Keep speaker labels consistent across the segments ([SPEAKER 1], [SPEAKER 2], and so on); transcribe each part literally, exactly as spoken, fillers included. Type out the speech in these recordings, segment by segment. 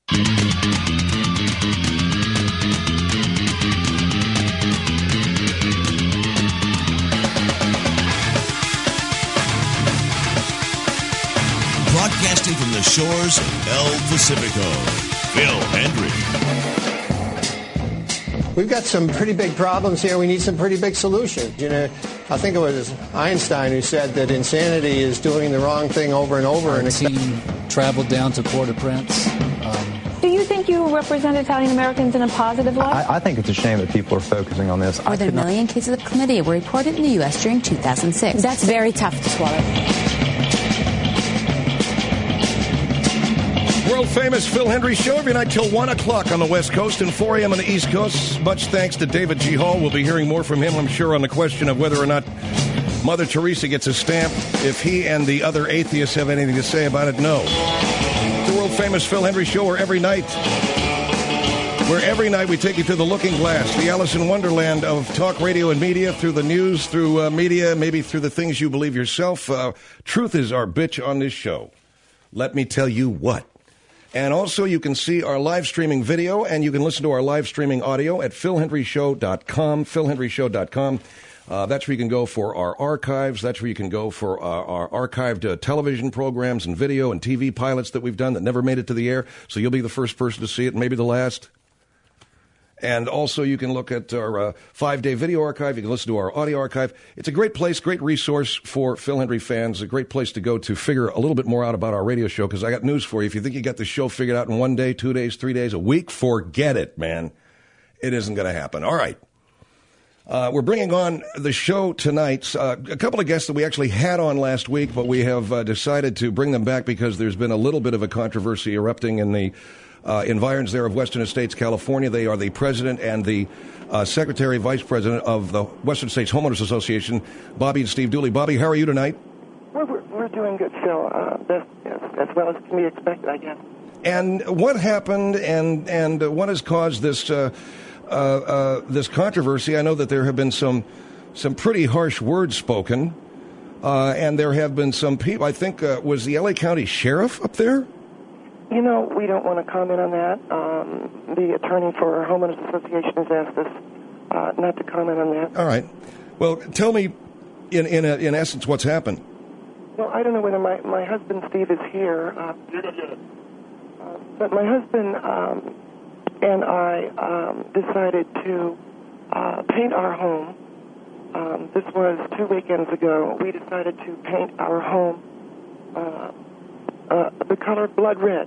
[SPEAKER 1] Broadcasting from the shores of El Pacifico, Phil Hendrie.
[SPEAKER 2] We've got some pretty big problems here. We need some pretty big solutions. You know, I think it was Einstein who said that insanity is doing the wrong thing over and over.
[SPEAKER 3] Our
[SPEAKER 2] and
[SPEAKER 3] team traveled down to Port-au-Prince. Um,
[SPEAKER 4] Do you think you represent Italian Americans in a positive light?
[SPEAKER 5] I, I think it's a shame that people are focusing on this.
[SPEAKER 6] More than a million
[SPEAKER 5] not...
[SPEAKER 6] cases of chlamydia were reported in the U S during two thousand six.
[SPEAKER 4] That's very tough to swallow.
[SPEAKER 7] World-famous Phil Hendrie Show every night till one o'clock on the West Coast and four a.m. on the East Coast. Much thanks to David G. Hall. We'll be hearing more from him, I'm sure, on the question of whether or not Mother Teresa gets a stamp. If he and the other atheists have anything to say about it, no. The world-famous Phil Hendrie Show where every night, where every night we take you to the looking glass, the Alice in Wonderland of talk, radio, and media, through the news, through uh, media, maybe through the things you believe yourself. Uh, truth is our bitch on this show. Let me tell you what. And also, you can see our live streaming video, and you can listen to our live streaming audio at phil hendrie show dot com, phil hendrie show dot com. Uh, that's where you can go for our archives. That's where you can go for our, our archived uh, television programs and video and T V pilots that we've done that never made it to the air. So you'll be the first person to see it, maybe the last. And also, you can look at our uh, five-day video archive. You can listen to our audio archive. It's a great place, great resource for Phil Hendrie fans, a great place to go to figure a little bit more out about our radio show, because I got news for you. If you think you got the show figured out in one day, two days, three days, a week, forget it, man. It isn't going to happen. All right. Uh, we're bringing on the show tonight. Uh, a couple of guests that we actually had on last week, but we have uh, decided to bring them back because there's been a little bit of a controversy erupting in the Uh, environs there of Western Estates, California. They are the president and the uh, secretary, vice president of the Western States Homeowners Association, Bobby and Steve Dooley. Bobby, how are you tonight?
[SPEAKER 8] Well, we're, we're doing good, Phil. Uh, best, as, as well as can be expected, I guess.
[SPEAKER 7] And what happened, and and what has caused this uh, uh, uh, this controversy? I know that there have been some some pretty harsh words spoken, uh, and there have been some people. I think uh, was the L A County Sheriff up there?
[SPEAKER 8] You know, we don't want to comment on that. Um, the attorney for our homeowners association has asked us uh, not to comment on that.
[SPEAKER 7] All right. Well, tell me, in in, a, in essence, what's happened.
[SPEAKER 8] Well, I don't know whether my, my husband, Steve, is here. Uh, uh, but my husband um, and I um, decided to uh, paint our home. Um, this was two weekends ago. We decided to paint our home uh, uh, the color blood red.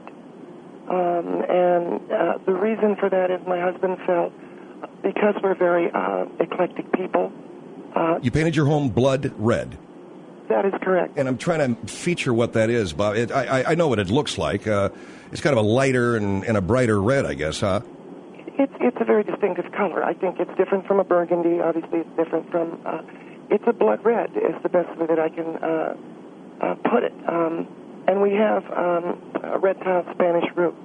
[SPEAKER 8] Um, and uh, the reason for that is my husband felt, because we're very uh, eclectic people. Uh,
[SPEAKER 7] you painted your home blood red.
[SPEAKER 8] That is correct.
[SPEAKER 7] And I'm trying to feature what that is, Bob. It, I, I know what it looks like. Uh, it's kind of a lighter and, and a brighter red, I guess, huh?
[SPEAKER 8] It's it's a very distinctive color. I think it's different from a burgundy. Obviously, it's different from. Uh, it's a blood red. Is the best way that I can uh, uh, put it. Um, and we have um, a red tile Spanish roof.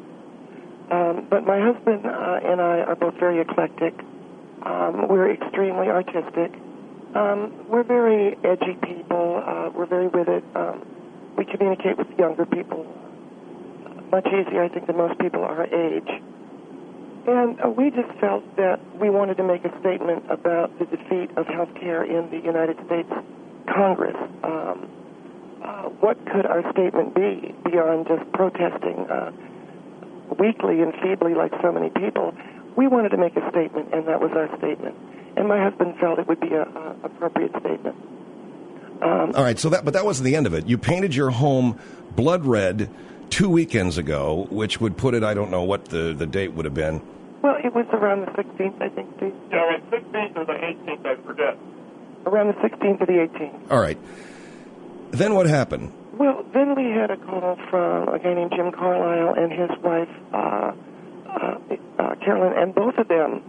[SPEAKER 8] Um, but my husband uh, and I are both very eclectic. Um, we're extremely artistic. Um, we're very edgy people. Uh, we're very with it. Um, we communicate with younger people much easier, I think, than most people our age. And uh, we just felt that we wanted to make a statement about the defeat of health care in the United States Congress. Um, uh, what could our statement be beyond just protesting uh, weakly and feebly like so many people? We wanted to make a statement, and that was our statement. And my husband felt it would be a, a appropriate statement. Um,
[SPEAKER 7] All right, so that but that wasn't the end of it. You painted your home blood red two weekends ago, which would put it, I don't know what the, the date would have been.
[SPEAKER 8] Well, it was around the sixteenth, I think, Steve.
[SPEAKER 9] Yeah, around the sixteenth or the eighteenth, I forget.
[SPEAKER 8] Around the sixteenth or the eighteenth.
[SPEAKER 7] All right. Then what happened?
[SPEAKER 8] Well, then we had a call from a guy named Jim Carlisle and his wife, uh, uh, uh, Carolyn, and both of them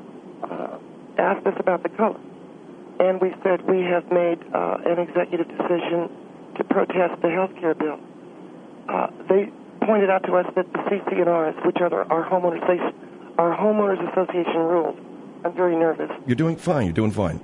[SPEAKER 8] uh, asked us about the color. And we said we have made uh, an executive decision to protest the health care bill. Uh, they pointed out to us that the C C N Rs, which are our homeowners, our homeowners association rules, I'm very nervous.
[SPEAKER 7] You're doing fine. You're doing fine.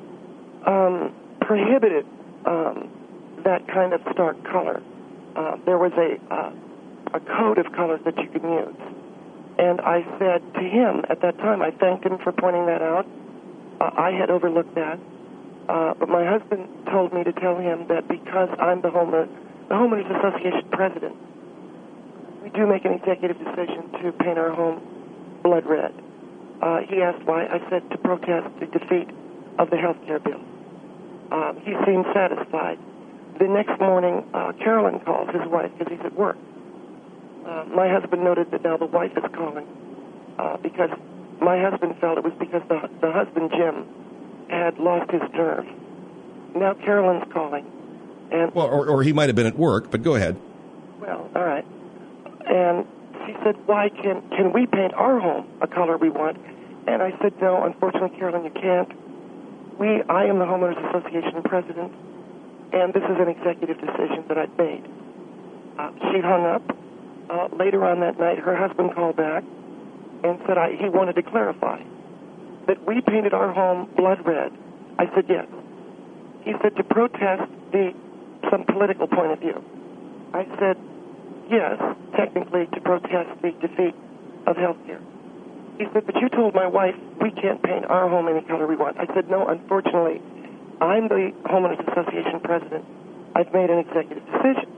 [SPEAKER 8] Um, prohibited um, that kind of stark color. Uh, there was a uh, a code of colors that you can use. And I said to him at that time, I thanked him for pointing that out. Uh, I had overlooked that. Uh, but my husband told me to tell him that because I'm the homeowner, the Homeowners Association president, we do make an executive decision to paint our home blood red. Uh, he asked why. I said to protest the defeat of the health care bill. Uh, he seemed satisfied. The next morning, uh, Carolyn calls, his wife, because he's at work. Uh, my husband noted that now the wife is calling uh, because my husband felt it was because the, the husband, Jim, had lost his nerve. Now Carolyn's calling. And
[SPEAKER 7] well, or, or he might have been at work, but go ahead.
[SPEAKER 8] Well, all right. And she said, why can can we paint our home a color we want? And I said, no, unfortunately, Carolyn, you can't. We, I am the Homeowners Association president, and this is an executive decision that I've made. Uh, she hung up. Uh, later on that night, her husband called back and said I, he wanted to clarify that we painted our home blood red. I said, yes. He said to protest the some political point of view. I said, yes, technically to protest the defeat of health care. He said, but you told my wife we can't paint our home any color we want. I said, no, unfortunately, I'm the Homeowners Association president. I've made an executive decision.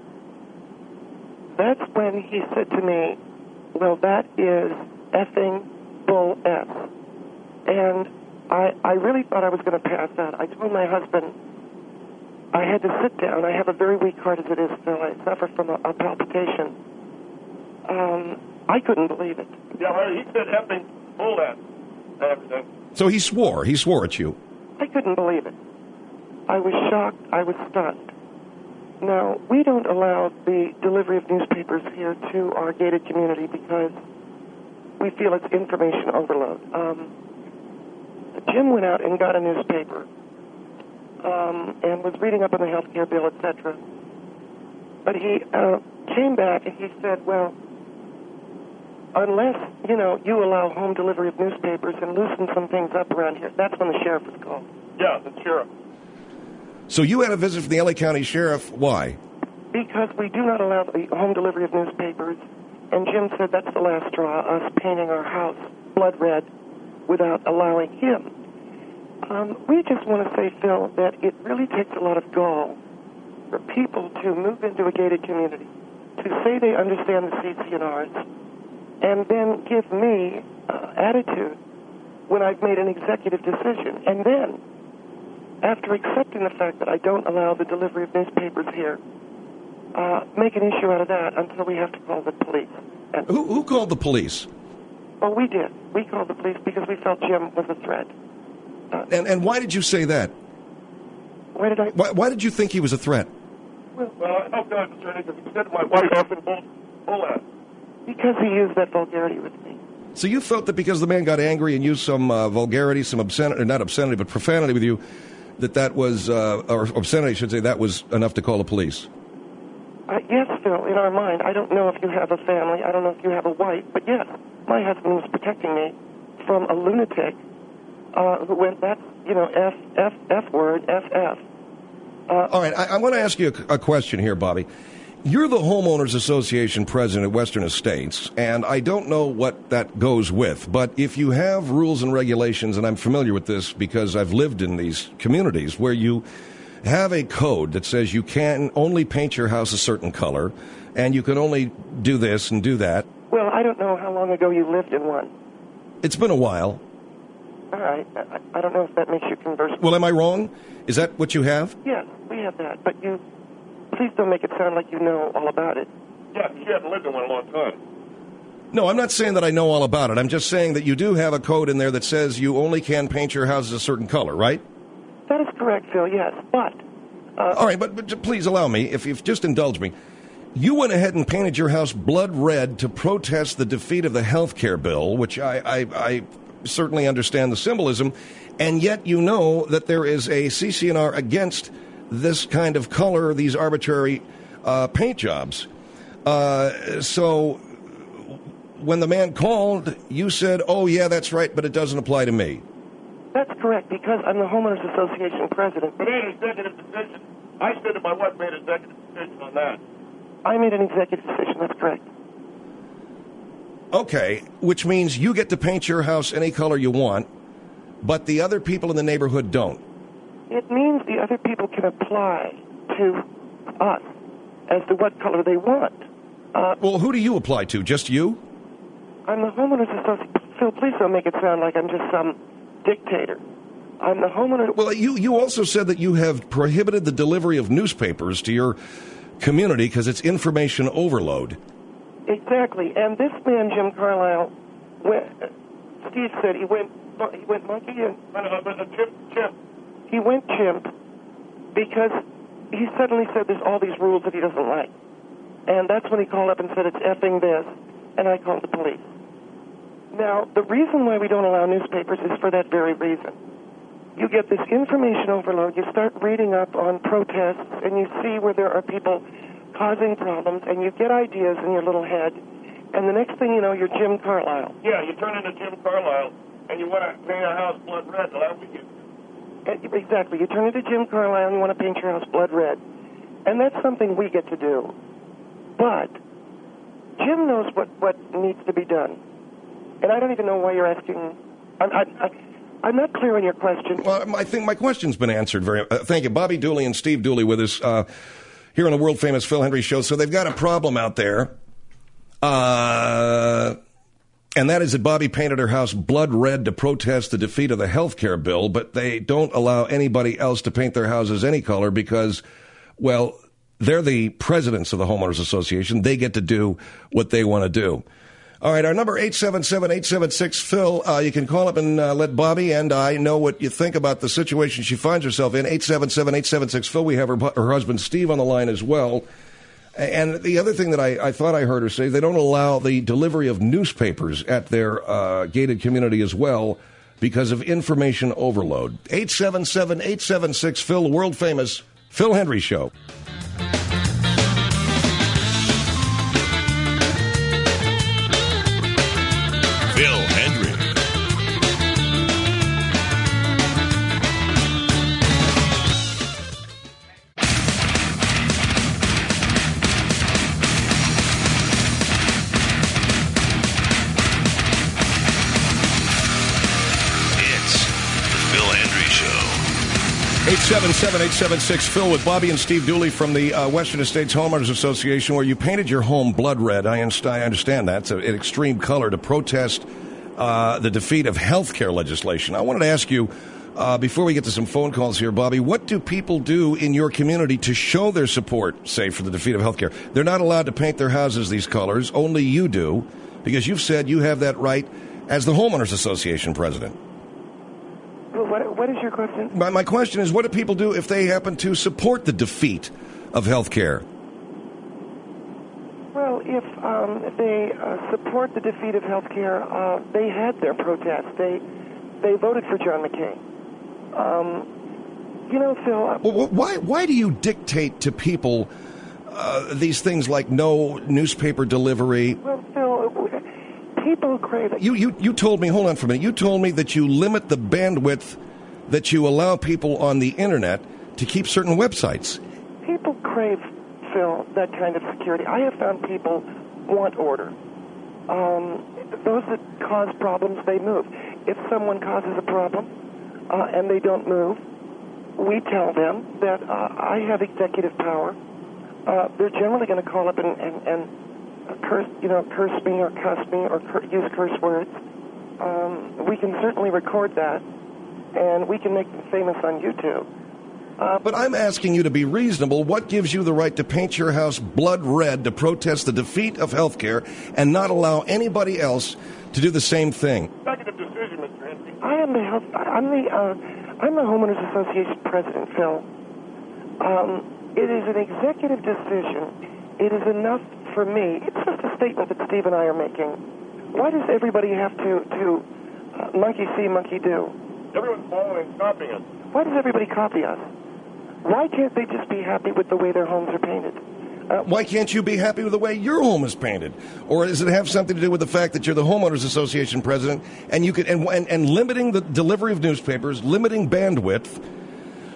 [SPEAKER 8] That's when he said to me, well, that is effing bull F. And I, I really thought I was going to pass out. I told my husband I had to sit down. I have a very weak heart as it is, Phil. I suffer from a, a palpitation. Um, I couldn't believe it.
[SPEAKER 9] Yeah, well, he said effing bull F. Everything.
[SPEAKER 7] So he swore. He swore at you.
[SPEAKER 8] I couldn't believe it. I was shocked. I was stunned. Now, we don't allow the delivery of newspapers here to our gated community because we feel it's information overload. Um, Jim went out and got a newspaper um, and was reading up on the health care bill, et cetera. But he uh, came back and he said, well, unless, you know, you allow home delivery of newspapers and loosen some things up around here, that's when the sheriff was called.
[SPEAKER 9] Yeah, the sheriff.
[SPEAKER 7] So you had a visit from the L A County Sheriff. Why?
[SPEAKER 8] Because we do not allow the home delivery of newspapers, and Jim said that's the last straw, us painting our house blood red without allowing him. Um, we just want to say, Phil, that it really takes a lot of gall for people to move into a gated community, to say they understand the C C N Rs, and then give me uh, attitude when I've made an executive decision. And then, after accepting the fact that I don't allow the delivery of newspapers here, uh, make an issue out of that until we have to call the police. And
[SPEAKER 7] who, who called the police?
[SPEAKER 8] Oh, we did. We called the police because we felt Jim was a threat. Uh,
[SPEAKER 7] and and why did you say that?
[SPEAKER 8] Why did I?
[SPEAKER 7] Why, why did you think he was a threat?
[SPEAKER 9] Well, well I hope not, attorney, because he said to my wife effing bull, bull F.
[SPEAKER 8] Because he used that vulgarity with me.
[SPEAKER 7] So you felt that because the man got angry and used some uh, vulgarity, some obscenity, not obscenity, but profanity with you, that that was, uh, or obscenity, I should say, that was enough to call the police?
[SPEAKER 8] Uh, yes, Phil, in our mind. I don't know if you have a family. I don't know if you have a wife. But yes, my husband was protecting me from a lunatic uh, who went, that's, you know, F, F, F word, F, F. Uh,
[SPEAKER 7] All right, I, I want to ask you a, a question here, Bobby. You're the Homeowners Association president at Western Estates, and I don't know what that goes with, but if you have rules and regulations, and I'm familiar with this because I've lived in these communities, where you have a code that says you can only paint your house a certain color, and you can only do this and do that.
[SPEAKER 8] Well, I don't know how long ago you lived in one.
[SPEAKER 7] It's been a while.
[SPEAKER 8] All right. I, I don't know if that makes you conversant.
[SPEAKER 7] Well, am I wrong? Is that what you have?
[SPEAKER 8] Yes, we have that, but you... Please don't make it sound like you know all about it.
[SPEAKER 9] Yeah, she hasn't lived in one in a long time.
[SPEAKER 7] No, I'm not saying that I know all about it. I'm just saying that you do have a code in there that says you only can paint your house a certain color, right?
[SPEAKER 8] That is correct, Phil, yes, but... Uh,
[SPEAKER 7] all right, but, but please allow me, if you've just indulged me. You went ahead and painted your house blood red to protest the defeat of the health care bill, which I, I, I certainly understand the symbolism, and yet you know that there is a C C N R against this kind of color, these arbitrary uh, paint jobs. Uh, so when the man called, you said, oh, yeah, that's right, but it doesn't apply to me.
[SPEAKER 8] That's correct, because I'm the Homeowners Association president.
[SPEAKER 9] But made an executive decision. I said that my wife made an executive decision on that.
[SPEAKER 8] I made an executive decision, that's correct.
[SPEAKER 7] Okay, which means you get to paint your house any color you want, but the other people in the neighborhood don't.
[SPEAKER 8] It means the other people can apply to us as to what color they want. Uh,
[SPEAKER 7] well, who do you apply to? Just you?
[SPEAKER 8] I'm the homeowners association. Phil, please don't make it sound like I'm just some dictator. I'm the homeowner.
[SPEAKER 7] Well, you, you also said that you have prohibited the delivery of newspapers to your community because it's information overload.
[SPEAKER 8] Exactly. And this man, Jim Carlisle, went, Steve said he went he went monkey and
[SPEAKER 9] Uh, but, uh, chimp, chimp.
[SPEAKER 8] he went chimp because he suddenly said there's all these rules that he doesn't like. And that's when he called up and said it's effing this, and I called the police. Now, the reason why we don't allow newspapers is for that very reason. You get this information overload, you start reading up on protests, and you see where there are people causing problems, and you get ideas in your little head, and the next thing you know, you're Jim Carlisle.
[SPEAKER 9] Yeah, you turn into Jim Carlisle, and you want to paint a house blood red. So that we get.
[SPEAKER 8] Exactly. You turn into Jim Carlisle, and you want to paint your house blood red. And that's something we get to do. But Jim knows what, what needs to be done. And I don't even know why you're asking. I'm, I, I, I'm not clear on your question.
[SPEAKER 7] Well, I think my question's been answered very uh, thank you. Bobby Dooley and Steve Dooley with us uh, here on the world-famous Phil Hendrie Show. So they've got a problem out there. Uh, and that is that Bobby painted her house blood red to protest the defeat of the health care bill, but they don't allow anybody else to paint their houses any color because, well, they're the presidents of the Homeowners Association. They get to do what they want to do. All right, our number, eight seven seven, eight seven six, Phil. Uh, you can call up and uh, let Bobby and I know what you think about the situation she finds herself in. eight seven seven, eight seven six, Phil. We have her, her husband, Steve, on the line as well. And the other thing that I, I thought I heard her say, they don't allow the delivery of newspapers at their uh, gated community as well because of information overload. eight seven seven, eight seven six, Phil, world-famous Phil Hendrie Show.
[SPEAKER 1] Phil Hendrie. It's the Phil Hendrie Show.
[SPEAKER 7] eight seven seven, eight seven six, Phil with Bobby and Steve Dooley from the uh, Western Estates Homeowners Association, where you painted your home blood red. I, inst- I understand that. It's a, an extreme color to protest uh, the defeat of health care legislation. I wanted to ask you, uh, before we get to some phone calls here, Bobby, what do people do in your community to show their support, say, for the defeat of health care? They're not allowed to paint their houses these colors. Only you do, because you've said you have that right as the Homeowners Association president.
[SPEAKER 8] What, what is your question?
[SPEAKER 7] My, my question is, what do people do if they happen to support the defeat of health care?
[SPEAKER 8] Well, if um, they uh, support the defeat of health care, uh, they had their protest. They they voted for John McCain. Um, you know, Phil... Uh,
[SPEAKER 7] well, why, why do you dictate to people uh, these things like no newspaper delivery?
[SPEAKER 8] Well, Phil, people crave it.
[SPEAKER 7] You, you, you told me, hold on for a minute, you told me that you limit the bandwidth that you allow people on the Internet to keep certain websites.
[SPEAKER 8] People crave, Phil, that kind of security. I have found people want order. Um, those that cause problems, they move. If someone causes a problem uh, and they don't move, we tell them that uh, I have executive power. Uh, they're generally going to call up and, and, and curse, you know, curse me or cuss me or cur- use curse words. Um, we can certainly record that, and we can make them famous on YouTube. Uh,
[SPEAKER 7] but I'm asking you to be reasonable. What gives you the right to paint your house blood red to protest the defeat of health care and not allow anybody else to do the same thing?
[SPEAKER 9] Executive decision, Mister Hendrie.
[SPEAKER 8] I am the health. I'm the. Uh, I'm the Homeowners Association president, Phil. Um, it is an executive decision. It is enough for me. It's just a statement that Steve and I are making. Why does everybody have to to uh, monkey see, monkey do?
[SPEAKER 9] Everyone's following and copying us.
[SPEAKER 8] Why does everybody copy us? Why can't they just be happy with the way their homes are painted?
[SPEAKER 7] Uh, Why can't you be happy with the way your home is painted? Or does it have something to do with the fact that you're the Homeowners Association president and you could and, and, and limiting the delivery of newspapers, limiting bandwidth,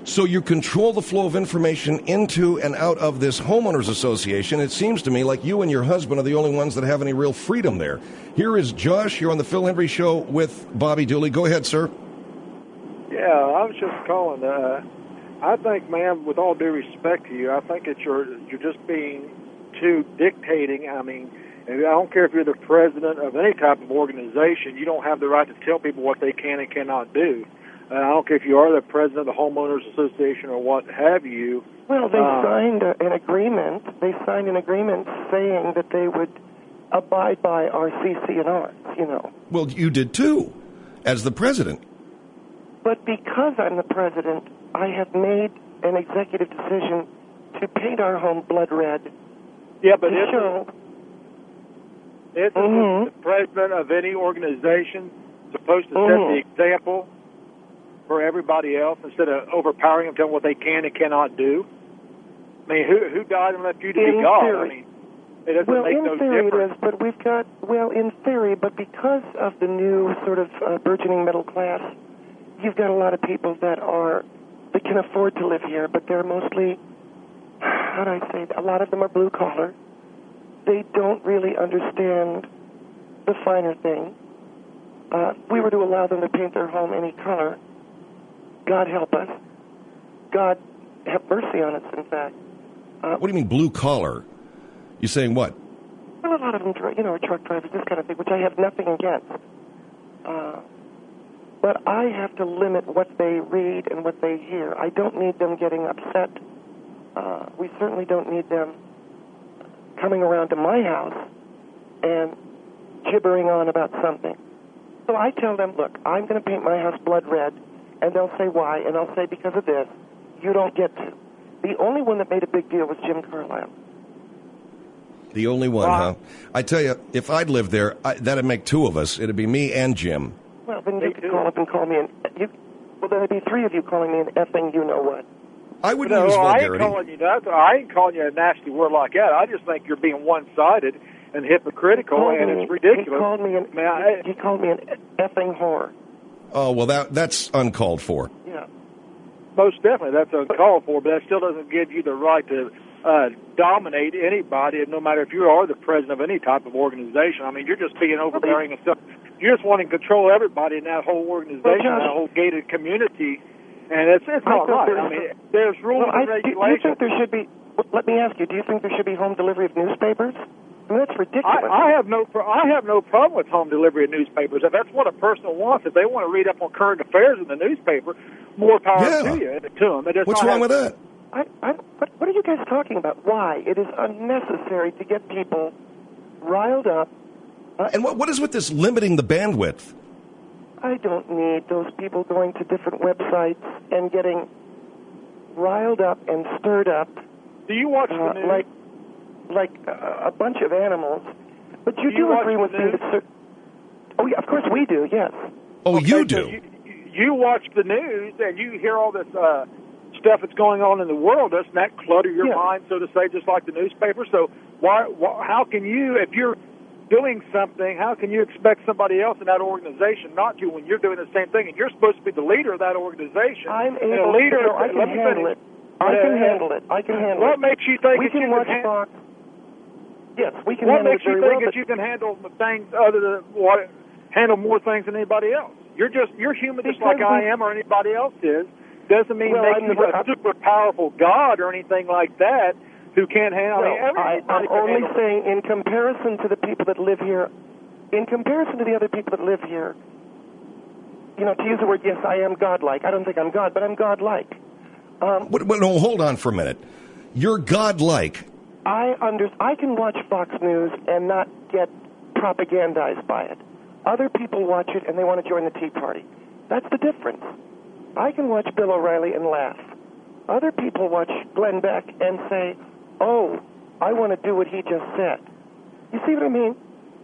[SPEAKER 7] So you control the flow of information into and out of this homeowners association. It seems to me like you and your husband are the only ones that have any real freedom there. Here is Josh. You're on the Phil Hendry Show with Bobby Dooley. Go ahead, sir.
[SPEAKER 10] Yeah, I was just calling. Uh, I think, ma'am, with all due respect to you, I think that you're you're just being too dictating. I mean, I don't care if you're the president of any type of organization, you don't have the right to tell people what they can and cannot do. Uh, I don't care if you are the president of the Homeowners Association or what have you.
[SPEAKER 8] Well, they
[SPEAKER 10] uh,
[SPEAKER 8] signed a, an agreement. They signed an agreement saying that they would abide by our C C N Rs, you know.
[SPEAKER 7] Well, you did too, as the president.
[SPEAKER 8] But because I'm the president, I have made an executive decision to paint our home blood red.
[SPEAKER 10] Yeah, but
[SPEAKER 8] to
[SPEAKER 10] isn't,
[SPEAKER 8] show,
[SPEAKER 10] isn't
[SPEAKER 8] mm-hmm.
[SPEAKER 10] the president of any organization supposed to
[SPEAKER 8] mm-hmm.
[SPEAKER 10] set the example for everybody else instead of overpowering them, telling what they can and cannot do? I mean, who who died and left you to
[SPEAKER 8] in
[SPEAKER 10] be God?
[SPEAKER 8] Theory.
[SPEAKER 10] I mean, it doesn't
[SPEAKER 8] well,
[SPEAKER 10] make
[SPEAKER 8] in
[SPEAKER 10] no
[SPEAKER 8] theory
[SPEAKER 10] difference.
[SPEAKER 8] it is, but we've got, well, in theory, but because of the new sort of uh, burgeoning middle class, you've got a lot of people that are, that can afford to live here, but they're mostly, how do I say, a lot of them are blue collar. They don't really understand the finer things. Uh, if we were to allow them to paint their home any color, God help us. God have mercy on us, in fact. Uh,
[SPEAKER 7] what do you mean blue collar? You're saying what?
[SPEAKER 8] Well, a lot of them, you know, are truck drivers, this kind of thing, which I have nothing against. Uh, but I have to limit what they read and what they hear. I don't need them getting upset. Uh, we certainly don't need them coming around to my house and gibbering on about something. So I tell them, look, I'm going to paint my house blood red, and they'll say why, and I'll say because of this. You don't get to. The only one that made a big deal was Jim Carlisle.
[SPEAKER 7] The only one,
[SPEAKER 8] uh,
[SPEAKER 7] huh? I tell you, if I'd lived there, I, that'd make two of us. It'd be me and Jim.
[SPEAKER 8] Well, then you could call up and call me an... You, well, then it'd be three of you calling me an effing you-know-what.
[SPEAKER 7] I wouldn't
[SPEAKER 10] no,
[SPEAKER 7] use vulgarity.
[SPEAKER 10] I ain't calling you that. I ain't calling you a nasty word like that. I just think you're being one-sided and hypocritical, and
[SPEAKER 8] me,
[SPEAKER 10] it's ridiculous.
[SPEAKER 8] He called me an,
[SPEAKER 10] Man, I,
[SPEAKER 8] he called me an effing whore.
[SPEAKER 7] Oh, well, that that's uncalled for.
[SPEAKER 8] Yeah.
[SPEAKER 10] Most definitely, that's uncalled for, but that still doesn't give you the right to uh, dominate anybody, no matter if you are the president of any type of organization. I mean, you're just being overbearing and stuff. You're just wanting to control everybody in that whole organization,
[SPEAKER 8] well, Josh,
[SPEAKER 10] that whole gated community, and it's, it's not right. I mean, there's rules
[SPEAKER 8] well,
[SPEAKER 10] and
[SPEAKER 8] I,
[SPEAKER 10] regulations.
[SPEAKER 8] Do you think there should be, let me ask you, do you think there should be home delivery of newspapers? I mean, that's ridiculous.
[SPEAKER 10] I, I have no, I have no problem with home delivery of newspapers. If that's what a person wants, if they want to read up on current affairs in the newspaper, more power
[SPEAKER 7] yeah.
[SPEAKER 10] to you, to them. It
[SPEAKER 7] What's wrong
[SPEAKER 10] have,
[SPEAKER 7] with that?
[SPEAKER 8] I, I, what, what are you guys talking about? Why? It is unnecessary to get people riled up. Uh,
[SPEAKER 7] and what what is with this limiting the bandwidth?
[SPEAKER 8] I don't need those people going to different websites and getting riled up and stirred up.
[SPEAKER 10] Do you watch
[SPEAKER 8] uh,
[SPEAKER 10] the news?
[SPEAKER 8] Like, like uh, a bunch of animals. But you
[SPEAKER 10] do,
[SPEAKER 8] do
[SPEAKER 10] you
[SPEAKER 8] agree with me that... Cer- oh, yeah, of course we do, yes.
[SPEAKER 7] Oh,
[SPEAKER 10] okay,
[SPEAKER 7] you
[SPEAKER 10] so
[SPEAKER 7] do?
[SPEAKER 10] You, you watch the news and you hear all this uh, stuff that's going on in the world. Doesn't that clutter your
[SPEAKER 8] yeah.
[SPEAKER 10] mind, so to say, just like the newspaper? So why, why? How can you, if you're doing something, how can you expect somebody else in that organization not to when you're doing the same thing? And you're supposed to be the leader of that organization.
[SPEAKER 8] I'm
[SPEAKER 10] and
[SPEAKER 8] able
[SPEAKER 10] a leader,
[SPEAKER 8] to. I can
[SPEAKER 10] let me
[SPEAKER 8] handle
[SPEAKER 10] finish.
[SPEAKER 8] it. I can handle it. I can handle
[SPEAKER 10] what
[SPEAKER 8] it.
[SPEAKER 10] What makes you think
[SPEAKER 8] we
[SPEAKER 10] that
[SPEAKER 8] can
[SPEAKER 10] you
[SPEAKER 8] watch
[SPEAKER 10] can
[SPEAKER 8] Fox? Yes, we can
[SPEAKER 10] What
[SPEAKER 8] handle
[SPEAKER 10] makes
[SPEAKER 8] it very
[SPEAKER 10] you think
[SPEAKER 8] well.
[SPEAKER 10] that you can handle the things other than what handle more things than anybody else? You're just you're human, just like I am or anybody else is. Doesn't mean
[SPEAKER 8] well,
[SPEAKER 10] make
[SPEAKER 8] I'm
[SPEAKER 10] you
[SPEAKER 8] the,
[SPEAKER 10] a super powerful God or anything like that who can't handle.
[SPEAKER 8] Well,
[SPEAKER 10] I mean,
[SPEAKER 8] I, I'm
[SPEAKER 10] can
[SPEAKER 8] only
[SPEAKER 10] handle
[SPEAKER 8] saying, in comparison to the people that live here, in comparison to the other people that live here, you know, to use the word, yes, I am godlike. I don't think I'm God, but I'm godlike. Um,
[SPEAKER 7] what, what, no, hold on for a minute. You're godlike.
[SPEAKER 8] I under, I can watch Fox News and not get propagandized by it. Other people watch it and they want to join the Tea Party. That's the difference. I can watch Bill O'Reilly and laugh. Other people watch Glenn Beck and say, oh, I want to do what he just said. You see what I mean?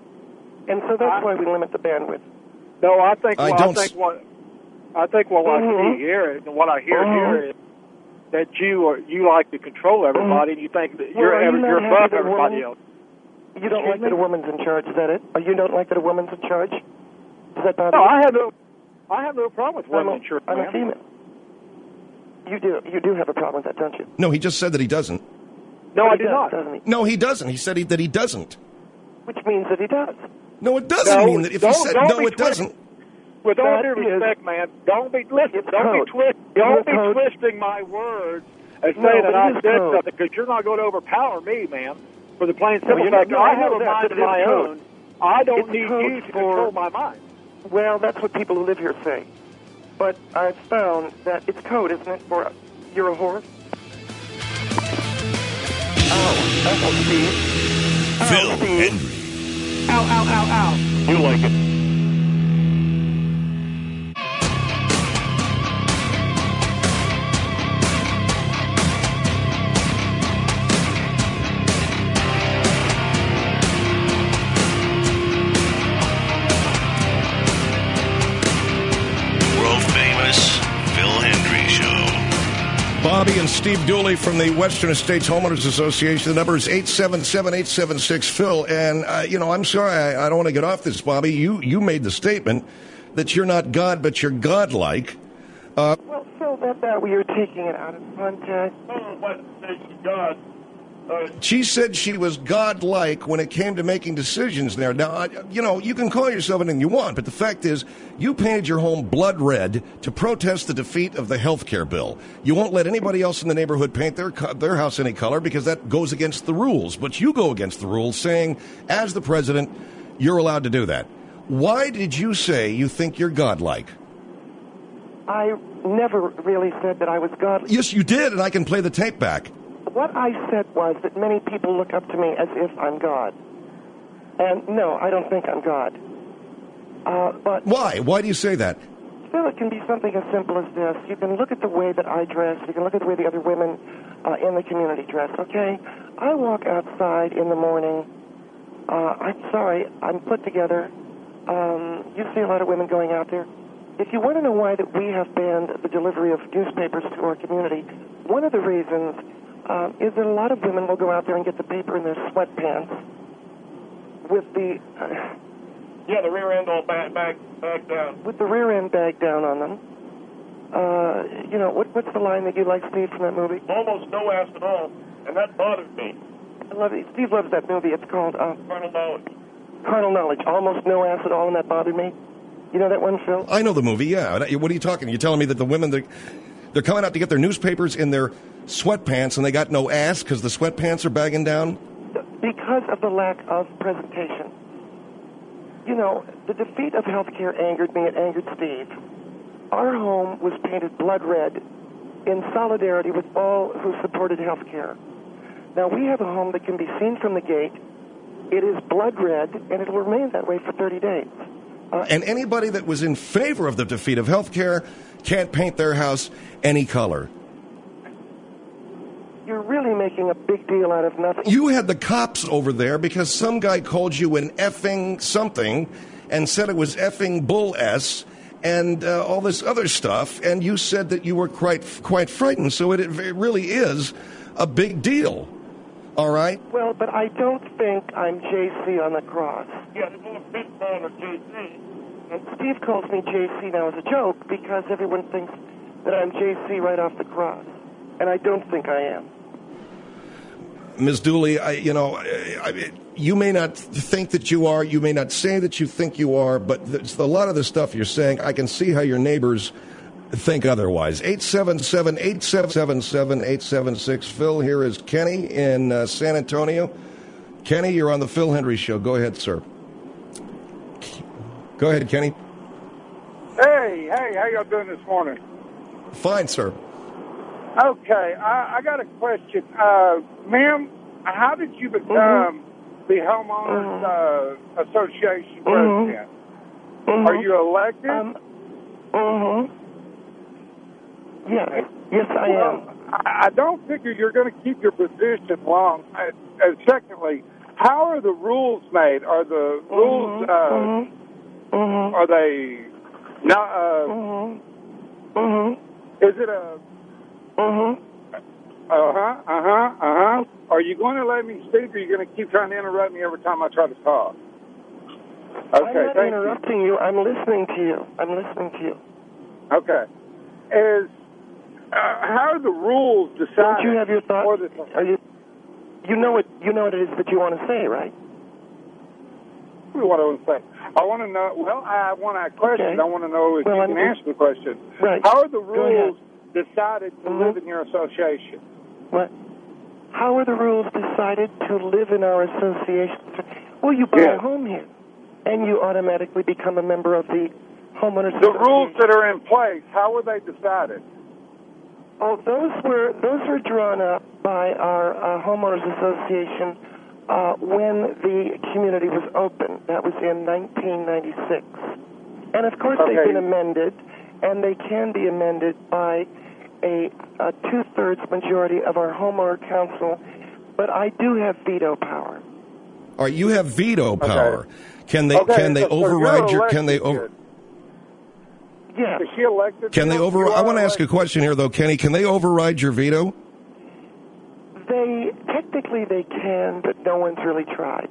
[SPEAKER 8] And so that's I, why we limit the bandwidth.
[SPEAKER 10] No, I think
[SPEAKER 7] I,
[SPEAKER 10] well,
[SPEAKER 7] don't
[SPEAKER 10] I think what I think what
[SPEAKER 8] mm-hmm.
[SPEAKER 10] I see here and what I hear
[SPEAKER 8] mm-hmm.
[SPEAKER 10] here is that you are you like to control everybody and you think that you're
[SPEAKER 8] well,
[SPEAKER 10] ever,
[SPEAKER 8] you
[SPEAKER 10] you're above
[SPEAKER 8] woman,
[SPEAKER 10] everybody else.
[SPEAKER 8] You don't
[SPEAKER 10] Excuse
[SPEAKER 8] like
[SPEAKER 10] me?
[SPEAKER 8] that a woman's in charge, is that it? Or you don't like that a woman's in charge? Does that bother
[SPEAKER 10] No,
[SPEAKER 8] you?
[SPEAKER 10] I have no I have no problem with women
[SPEAKER 8] I'm a,
[SPEAKER 10] in church.
[SPEAKER 8] I'm a female. You do. You do have a problem with that, don't you?
[SPEAKER 7] No, he just said that he doesn't.
[SPEAKER 10] No, I
[SPEAKER 8] He
[SPEAKER 10] do
[SPEAKER 8] does,
[SPEAKER 10] not.
[SPEAKER 8] doesn't he?
[SPEAKER 7] No, he doesn't. He said he, that he doesn't.
[SPEAKER 8] Which means that he does.
[SPEAKER 7] No, it doesn't
[SPEAKER 10] No,
[SPEAKER 7] mean that. If he
[SPEAKER 10] don't-
[SPEAKER 7] said
[SPEAKER 10] don't
[SPEAKER 7] no,
[SPEAKER 10] be
[SPEAKER 7] it doesn't.
[SPEAKER 10] With all
[SPEAKER 8] That
[SPEAKER 10] due
[SPEAKER 8] is-
[SPEAKER 10] respect, man, don't be listen.
[SPEAKER 8] It's
[SPEAKER 10] Don't
[SPEAKER 8] code.
[SPEAKER 10] be twist.
[SPEAKER 8] It's
[SPEAKER 10] Don't be
[SPEAKER 8] code.
[SPEAKER 10] twisting my words and
[SPEAKER 8] No,
[SPEAKER 10] saying
[SPEAKER 8] but
[SPEAKER 10] that I
[SPEAKER 8] it is
[SPEAKER 10] said
[SPEAKER 8] code.
[SPEAKER 10] something because you're not going to overpower me, man. For the plain
[SPEAKER 8] No,
[SPEAKER 10] simple
[SPEAKER 8] you're
[SPEAKER 10] fact,
[SPEAKER 8] not- no,
[SPEAKER 10] I
[SPEAKER 8] I
[SPEAKER 10] have
[SPEAKER 8] know
[SPEAKER 10] a
[SPEAKER 8] that,
[SPEAKER 10] mind
[SPEAKER 8] but
[SPEAKER 10] of
[SPEAKER 8] it is
[SPEAKER 10] my
[SPEAKER 8] code.
[SPEAKER 10] own. I don't
[SPEAKER 8] It's
[SPEAKER 10] need
[SPEAKER 8] code
[SPEAKER 10] you to
[SPEAKER 8] for-
[SPEAKER 10] control my mind.
[SPEAKER 8] Well, that's what people who live here say. But I've found that it's code, isn't it, for you're a whore? Ow. Ow, Steve.
[SPEAKER 1] Phil
[SPEAKER 8] Ow, Steve.
[SPEAKER 1] Hendry.
[SPEAKER 8] Ow, ow, ow, ow.
[SPEAKER 9] You like it.
[SPEAKER 1] World famous Phil Hendry Show.
[SPEAKER 7] Bobby and Steve Dooley from the Western Estates Homeowners Association. The number is eight seven seven, eight seven six, Phil. And, uh, you know, I'm sorry, I, I don't want to get off this, Bobby. You, you made the statement that you're not God, but you're godlike. Uh,
[SPEAKER 8] Well, Phil, that, that we are taking it out of context.
[SPEAKER 9] Oh, what? Thank God. Uh,
[SPEAKER 7] She said she was godlike when it came to making decisions there. Now, I- you know, you can call yourself anything you want, but the fact is, you painted your home blood red to protest the defeat of the health care bill. You won't let anybody else in the neighborhood paint their co- their house any color because that goes against the rules. But you go against the rules, saying, as the president, you're allowed to do that. Why did you say you think you're godlike?
[SPEAKER 8] I never really said that I was godly.
[SPEAKER 7] Yes, you did, and I can play the tape back.
[SPEAKER 8] What I said was that many people look up to me as if I'm God. And no, I don't think I'm God. Uh, but
[SPEAKER 7] Why? Why do you say that?
[SPEAKER 8] still, it can be something as simple as this. You can look at the way that I dress. You can look at the way the other women uh, in the community dress, okay? I walk outside in the morning. Uh, I'm sorry, I'm put together. Um, you see a lot of women going out there. If you want to know why that we have banned the delivery of newspapers to our community, one of the reasons uh, is that a lot of women will go out there and get the paper in their sweatpants with the uh,
[SPEAKER 9] yeah, the rear end all back, back, back down.
[SPEAKER 8] with the rear end bag down on them. Uh, you know, what, what's the line that you like, Steve, from that movie?
[SPEAKER 9] Almost no ass at all, and that bothered me.
[SPEAKER 8] I love it. Steve loves that movie. It's called uh,
[SPEAKER 9] Carnal knowledge.
[SPEAKER 8] Carnal Knowledge. Almost no ass at all, and that bothered me. You know that one, Phil?
[SPEAKER 7] I know the movie, yeah. What are you talking? You're telling me that the women, they're, they're coming out to get their newspapers in their sweatpants and they got no ass because the sweatpants are bagging down?
[SPEAKER 8] Because of the lack of presentation. You know, the defeat of health care angered me. It angered Steve. Our home was painted blood red in solidarity with all who supported health care. Now, we have a home that can be seen from the gate. It is blood red, and it will remain that way for thirty days. Uh,
[SPEAKER 7] And anybody that was in favor of the defeat of health care can't paint their house any color.
[SPEAKER 8] You're really making a big deal out of nothing.
[SPEAKER 7] You had the cops over there because some guy called you an effing something and said it was effing bull S and uh, all this other stuff, and you said that you were quite quite frightened. So it, it really is a big deal. All right?
[SPEAKER 8] Well, but I don't think I'm J C on the cross.
[SPEAKER 9] Yeah, there's a big man of J C.
[SPEAKER 8] And Steve calls me J C now as a joke because everyone thinks that I'm J C right off the cross. And I don't think I am.
[SPEAKER 7] Miz Dooley, I, you know, I, I, you may not think that you are, you may not say that you think you are, but a lot of the stuff you're saying, I can see how your neighbors think otherwise. eight seven seven, eight seven seven, eight seven six. Phil, here is Kenny in uh, San Antonio. Kenny, you're on the Phil Hendry Show. Go ahead, sir. Go ahead, Kenny.
[SPEAKER 10] Hey, hey, how y'all doing this morning?
[SPEAKER 7] Fine, sir.
[SPEAKER 10] Okay, I, I got a question. Uh, ma'am, how did you become
[SPEAKER 8] Mm-hmm.
[SPEAKER 10] the Homeowners uh, Association
[SPEAKER 8] Mm-hmm.
[SPEAKER 10] president?
[SPEAKER 8] Mm-hmm.
[SPEAKER 10] Are you elected?
[SPEAKER 8] Um, mm-hmm. Yes. Yes, I
[SPEAKER 10] Well,
[SPEAKER 8] am.
[SPEAKER 10] I I don't figure you're going to keep your position long. And, and secondly, how are the rules made? Are the rules, uh,
[SPEAKER 8] Mm-hmm. Mm-hmm.
[SPEAKER 10] are they not, uh,
[SPEAKER 8] Mm-hmm. Mm-hmm.
[SPEAKER 10] is it a,
[SPEAKER 8] Mm-hmm.
[SPEAKER 10] uh-huh, uh-huh, uh-huh. Are you going to let me speak, or are you going to keep trying to interrupt me every time I try to talk? Okay,
[SPEAKER 8] I'm not
[SPEAKER 10] thank
[SPEAKER 8] interrupting you. I'm listening to you. I'm listening to you.
[SPEAKER 10] you. Okay. Is,
[SPEAKER 11] how are the rules decided?
[SPEAKER 8] Don't you have your thoughts? Are you, you know what you know what it is that you want to say, right?
[SPEAKER 11] What I want to say. I want to know. Well, I want to ask questions.
[SPEAKER 8] Okay.
[SPEAKER 11] I want to know if
[SPEAKER 8] well,
[SPEAKER 11] you
[SPEAKER 8] I'm,
[SPEAKER 11] can answer the question.
[SPEAKER 8] Right.
[SPEAKER 11] How are the rules decided to
[SPEAKER 8] mm-hmm.
[SPEAKER 11] live in your association?
[SPEAKER 8] What? How are the rules decided to live in our association? Well, you buy
[SPEAKER 11] yeah.
[SPEAKER 8] a home here, and you automatically become a member of the homeowners
[SPEAKER 11] The
[SPEAKER 8] association.
[SPEAKER 11] rules that are in place, how were they decided?
[SPEAKER 8] Oh, those were those were drawn up by our uh, homeowners association uh, when the community was open. That was in nineteen ninety-six, and of course
[SPEAKER 11] okay.
[SPEAKER 8] they've been amended, and they can be amended by a, a two-thirds majority of our homeowner council. But I do have veto power.
[SPEAKER 7] All right, you have veto power.
[SPEAKER 11] Okay.
[SPEAKER 7] Can they
[SPEAKER 11] okay,
[SPEAKER 7] can they
[SPEAKER 11] so
[SPEAKER 7] override your? Can they over?
[SPEAKER 8] Yeah.
[SPEAKER 11] Is she elected?
[SPEAKER 7] Can they over? I want to ask a question here, though, Kenny. Can they override your veto?
[SPEAKER 8] They technically they can, but no one's really tried.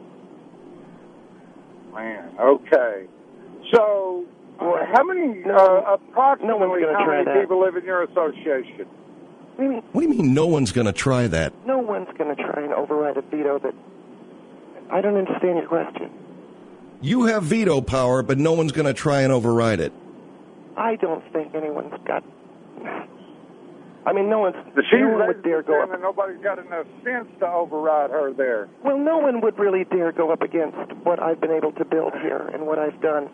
[SPEAKER 11] Man, okay. So,
[SPEAKER 8] well,
[SPEAKER 11] how many
[SPEAKER 8] no,
[SPEAKER 11] uh, approximately
[SPEAKER 8] no
[SPEAKER 11] how
[SPEAKER 8] try
[SPEAKER 11] many
[SPEAKER 8] that.
[SPEAKER 11] people live in your association?
[SPEAKER 8] What do you mean?
[SPEAKER 7] What do you mean? No one's going to try that.
[SPEAKER 8] No one's going to try and override a veto. That I don't understand your question.
[SPEAKER 7] You have veto power, but no one's going to try and override it.
[SPEAKER 8] I don't think anyone's got. I mean, no one's.
[SPEAKER 11] She
[SPEAKER 8] no one would dare go up.
[SPEAKER 11] That nobody's got enough sense to override her there.
[SPEAKER 8] Well, no one would really dare go up against what I've been able to build here and what I've done.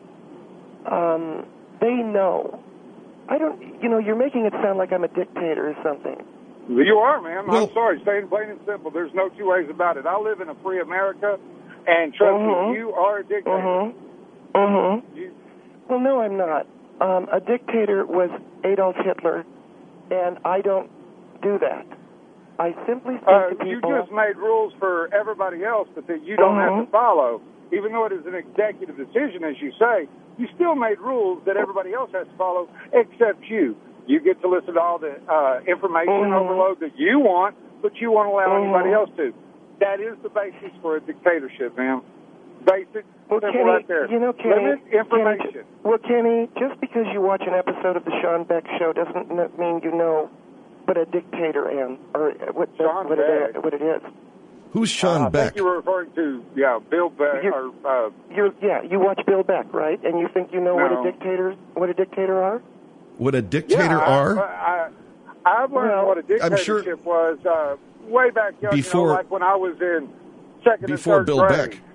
[SPEAKER 8] Um, they know. I don't. You know, you're making it sound like I'm a dictator or something.
[SPEAKER 11] You are, man.
[SPEAKER 7] Well,
[SPEAKER 11] I'm sorry. Saying plain and simple, there's no two ways about it. I live in a free America, and trust
[SPEAKER 8] uh-huh.
[SPEAKER 11] me, you are a dictator.
[SPEAKER 8] Uh-huh. Uh-huh.
[SPEAKER 11] You,
[SPEAKER 8] well, no, I'm not. Um, a dictator was Adolf Hitler, and I don't do that. I simply say
[SPEAKER 11] uh,
[SPEAKER 8] to people...
[SPEAKER 11] You just made rules for everybody else, but that you don't
[SPEAKER 8] uh-huh.
[SPEAKER 11] have to follow. Even though it is an executive decision, as you say, you still made rules that everybody else has to follow, except you. You get to listen to all the uh, information
[SPEAKER 8] uh-huh.
[SPEAKER 11] overload that you want, but you won't allow
[SPEAKER 8] uh-huh.
[SPEAKER 11] anybody else to. That is the basis for a dictatorship, man. Basic,
[SPEAKER 8] well,
[SPEAKER 11] simple
[SPEAKER 8] Kenny,
[SPEAKER 11] right there.
[SPEAKER 8] You know, Kenny,
[SPEAKER 11] Limit information.
[SPEAKER 8] Kenny, well, Kenny, just because you watch an episode of the Sean Beck Show doesn't mean you know what a dictator am or what,
[SPEAKER 11] Sean
[SPEAKER 8] what,
[SPEAKER 11] Beck.
[SPEAKER 8] it, what it is.
[SPEAKER 7] Who's Sean
[SPEAKER 11] uh,
[SPEAKER 7] Beck?
[SPEAKER 11] I think you were referring to, yeah, Bill Beck.
[SPEAKER 8] You're,
[SPEAKER 11] or, uh,
[SPEAKER 8] you're, yeah, you watch Bill Beck, right? And you think you know
[SPEAKER 11] no.
[SPEAKER 8] what a dictator what a dictator are?
[SPEAKER 7] What a dictator
[SPEAKER 11] yeah,
[SPEAKER 7] are?
[SPEAKER 11] I, I, I've learned
[SPEAKER 8] well,
[SPEAKER 11] what a dictatorship
[SPEAKER 7] sure,
[SPEAKER 11] was uh, way back young,
[SPEAKER 7] before,
[SPEAKER 11] you know, like when I was in second
[SPEAKER 7] before
[SPEAKER 11] and third
[SPEAKER 7] Bill
[SPEAKER 11] grade.
[SPEAKER 7] Beck.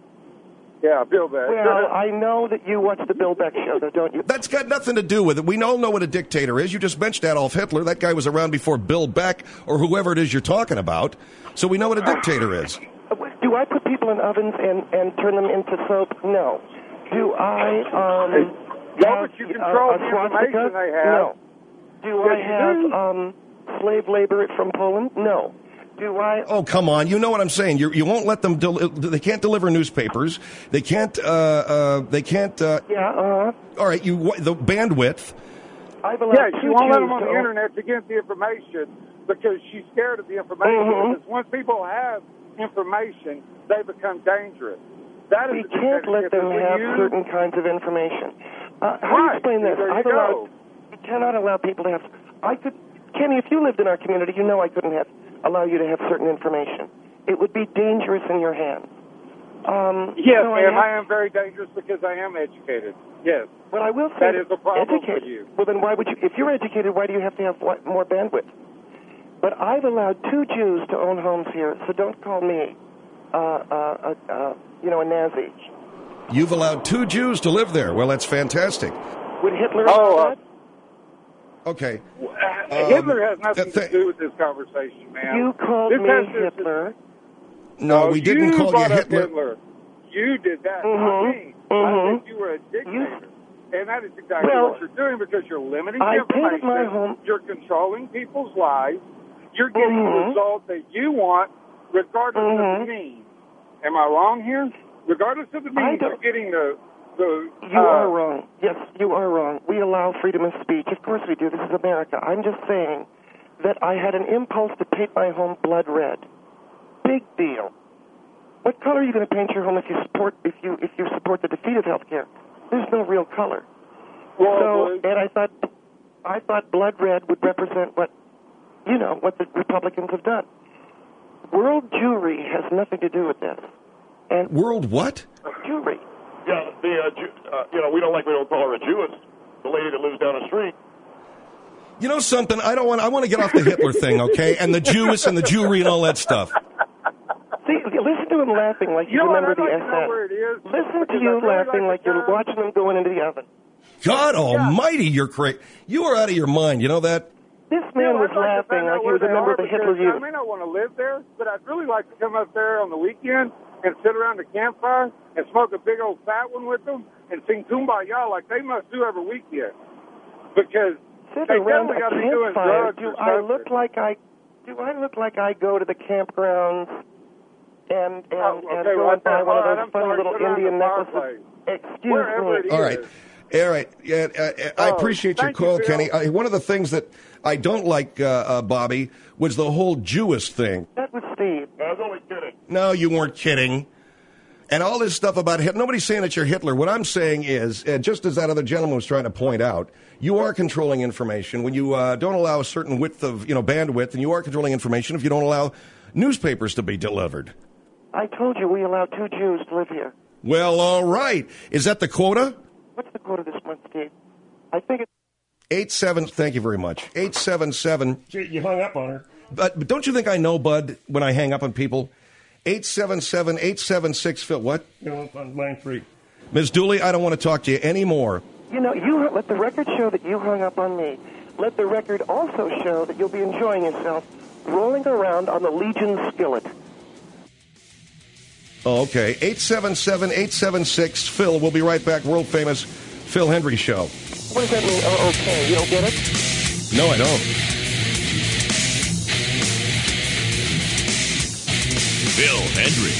[SPEAKER 11] Yeah, Bill Beck.
[SPEAKER 8] Well, I know that you watch the Bill Beck Show, though, don't you?
[SPEAKER 7] That's got nothing to do with it. We all know what a dictator is. You just mentioned Adolf Hitler. That guy was around before Bill Beck or whoever it is you're talking about. So we know what a dictator is.
[SPEAKER 8] Do I put people in ovens and, and turn them into soap? No. Do I um,
[SPEAKER 11] no,
[SPEAKER 8] have
[SPEAKER 11] but you control
[SPEAKER 8] uh,
[SPEAKER 11] the
[SPEAKER 8] a swastika?
[SPEAKER 11] information they have.
[SPEAKER 8] No. Do
[SPEAKER 11] yes,
[SPEAKER 8] I have
[SPEAKER 11] do.
[SPEAKER 8] um, slave labor from Poland? No. Do I?
[SPEAKER 7] Oh, come on. You know what I'm saying. You you won't let them. Del- they can't deliver newspapers. They can't. Uh, uh, they can't. Uh,
[SPEAKER 8] yeah. Uh.
[SPEAKER 7] All right. You the bandwidth.
[SPEAKER 8] I've allowed
[SPEAKER 11] yeah, she won't let them on
[SPEAKER 8] to
[SPEAKER 11] the internet to get the information because she's scared of the information.
[SPEAKER 8] Mm-hmm.
[SPEAKER 11] Because once people have information, they become dangerous. That is
[SPEAKER 8] we can't let them have
[SPEAKER 11] you...
[SPEAKER 8] certain kinds of information. Uh, how
[SPEAKER 11] right.
[SPEAKER 8] do you explain this?
[SPEAKER 11] There you
[SPEAKER 8] I've
[SPEAKER 11] go.
[SPEAKER 8] allowed. We cannot allow people to have. I could, Kenny, if you lived in our community, you know I couldn't have allow you to have certain information. It would be dangerous in your hands. Um,
[SPEAKER 11] yes,
[SPEAKER 8] so
[SPEAKER 11] ma'am,
[SPEAKER 8] I, have,
[SPEAKER 11] I am very dangerous because I am educated. Yes.
[SPEAKER 8] But I will say
[SPEAKER 11] that is a problem
[SPEAKER 8] educated.
[SPEAKER 11] for you.
[SPEAKER 8] Well, then why would you? If you're educated, why do you have to have what, more bandwidth? But I've allowed two Jews to own homes here, so don't call me, uh, uh, uh, uh, you know, a Nazi.
[SPEAKER 7] You've allowed two Jews to live there. Well, that's fantastic.
[SPEAKER 8] Would Hitler
[SPEAKER 11] oh,
[SPEAKER 8] allow
[SPEAKER 11] uh,
[SPEAKER 8] that?
[SPEAKER 7] Okay.
[SPEAKER 11] Uh,
[SPEAKER 7] Um,
[SPEAKER 11] Hitler has nothing
[SPEAKER 7] th-
[SPEAKER 11] to do with this conversation, man.
[SPEAKER 8] You called
[SPEAKER 11] this
[SPEAKER 8] me
[SPEAKER 11] has to,
[SPEAKER 8] Hitler.
[SPEAKER 7] No, we didn't
[SPEAKER 11] you
[SPEAKER 7] call you
[SPEAKER 11] brought up
[SPEAKER 7] Hitler.
[SPEAKER 11] Hitler. You did that,
[SPEAKER 8] Mm-hmm.
[SPEAKER 11] not me.
[SPEAKER 8] Mm-hmm.
[SPEAKER 11] I said you were a dictator.
[SPEAKER 8] You,
[SPEAKER 11] and that is exactly
[SPEAKER 8] well,
[SPEAKER 11] what you're doing because you're limiting
[SPEAKER 8] I
[SPEAKER 11] information.
[SPEAKER 8] painted my home.
[SPEAKER 11] You're controlling people's lives. You're getting
[SPEAKER 8] Mm-hmm.
[SPEAKER 11] the result that you want, regardless
[SPEAKER 8] Mm-hmm.
[SPEAKER 11] of the means. Am I wrong here? Regardless of the means, you're getting the... the
[SPEAKER 8] You
[SPEAKER 11] uh,
[SPEAKER 8] are wrong. Yes, you are wrong. We allow freedom of speech. Of course we do. This is America. I'm just saying that I had an impulse to paint my home blood red. Big deal. What color are you going to paint your home if you support if you if you support the defeat of health care? There's no real color.
[SPEAKER 11] Well,
[SPEAKER 8] so,
[SPEAKER 11] well,
[SPEAKER 8] and I thought, I thought blood red would represent what, you know, what the Republicans have done. World Jewry has nothing to do with this. And
[SPEAKER 7] World what?
[SPEAKER 8] Jewry.
[SPEAKER 9] Yeah, the uh, Jew, uh, you know, we don't like we don't call her a Jewess. The lady that lives down the street.
[SPEAKER 7] You know something? I don't want. I want to get off the Hitler thing, okay? And the Jewess and the Jewry and all that stuff.
[SPEAKER 8] See, listen to him laughing like you,
[SPEAKER 11] You know what,
[SPEAKER 8] remember
[SPEAKER 11] I'd
[SPEAKER 8] the
[SPEAKER 11] like to know
[SPEAKER 8] S S.
[SPEAKER 11] where it is,
[SPEAKER 8] Listen to
[SPEAKER 11] because
[SPEAKER 8] you
[SPEAKER 11] I'd really
[SPEAKER 8] laughing
[SPEAKER 11] like
[SPEAKER 8] like
[SPEAKER 11] to
[SPEAKER 8] you're
[SPEAKER 11] know.
[SPEAKER 8] watching them going into the oven.
[SPEAKER 7] God Almighty, you're crazy. You are out of your mind. You know that?
[SPEAKER 8] This man
[SPEAKER 11] Yeah,
[SPEAKER 8] was
[SPEAKER 11] I'd like to
[SPEAKER 8] laughing
[SPEAKER 11] find out
[SPEAKER 8] like he
[SPEAKER 11] where
[SPEAKER 8] was a
[SPEAKER 11] they
[SPEAKER 8] member
[SPEAKER 11] are
[SPEAKER 8] of the
[SPEAKER 11] because
[SPEAKER 8] Hitler Youth.
[SPEAKER 11] I may not want to live there, but I'd really like to come up there on the weekend and sit around the campfire and smoke a big old fat one with them and sing Kumbaya like they must do every weekend. Because
[SPEAKER 8] Sit
[SPEAKER 11] they
[SPEAKER 8] around
[SPEAKER 11] definitely
[SPEAKER 8] a
[SPEAKER 11] got to be doing
[SPEAKER 8] campfire.
[SPEAKER 11] drugs
[SPEAKER 8] Do
[SPEAKER 11] or
[SPEAKER 8] I
[SPEAKER 11] something.
[SPEAKER 8] look like I? Do I look like I go to the campgrounds and and,
[SPEAKER 11] Oh,
[SPEAKER 8] and
[SPEAKER 11] okay,
[SPEAKER 8] go
[SPEAKER 11] well,
[SPEAKER 8] and buy one of
[SPEAKER 11] all right,
[SPEAKER 8] those
[SPEAKER 11] I'm
[SPEAKER 8] funny
[SPEAKER 11] sorry,
[SPEAKER 8] little
[SPEAKER 11] sit around
[SPEAKER 8] Indian
[SPEAKER 11] the
[SPEAKER 8] necklaces?
[SPEAKER 11] fireplace.
[SPEAKER 8] Excuse
[SPEAKER 11] Wherever
[SPEAKER 8] me.
[SPEAKER 11] it is.
[SPEAKER 7] All right. All right. Yeah, uh, I
[SPEAKER 11] Oh,
[SPEAKER 7] appreciate your
[SPEAKER 11] thank you,
[SPEAKER 7] call,
[SPEAKER 11] Phil.
[SPEAKER 7] Kenny. I, one of the things that I don't like, uh, uh, Bobby, was the whole Jewess thing.
[SPEAKER 8] That was Steve.
[SPEAKER 9] I was only kidding.
[SPEAKER 7] No, you weren't kidding. And all this stuff about Hitler. Nobody's saying that you're Hitler. What I'm saying is, uh, just as that other gentleman was trying to point out, you are controlling information when you uh, don't allow a certain width of, you know, bandwidth, and you are controlling information if you don't allow newspapers to be delivered.
[SPEAKER 8] I told you we allow two Jews to live here.
[SPEAKER 7] Well, all right. Is that the quota?
[SPEAKER 8] What's the quota this month, Steve? I think it's
[SPEAKER 7] Eight seven. Thank you very much. Eight seven seven.
[SPEAKER 9] You hung up on her.
[SPEAKER 7] But, but don't you think I know, Bud, when I hang up on people? Eight seven seven eight seven six. Phil, what?
[SPEAKER 9] You know, on line three.
[SPEAKER 7] Miz Dooley, I don't want to talk to you anymore.
[SPEAKER 8] You know, you let the record show that you hung up on me. Let the record also show that you'll be enjoying yourself rolling around on the Legion skillet.
[SPEAKER 7] Oh, okay. eight seven seven eight seven six. Phil, we'll be right back. World famous Phil Hendry Show.
[SPEAKER 8] What does that mean? Oh, okay. You don't get it?
[SPEAKER 7] No, I don't.
[SPEAKER 1] Phil Hendry.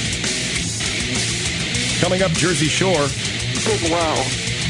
[SPEAKER 7] Coming up, Jersey Shore.
[SPEAKER 8] Big wow.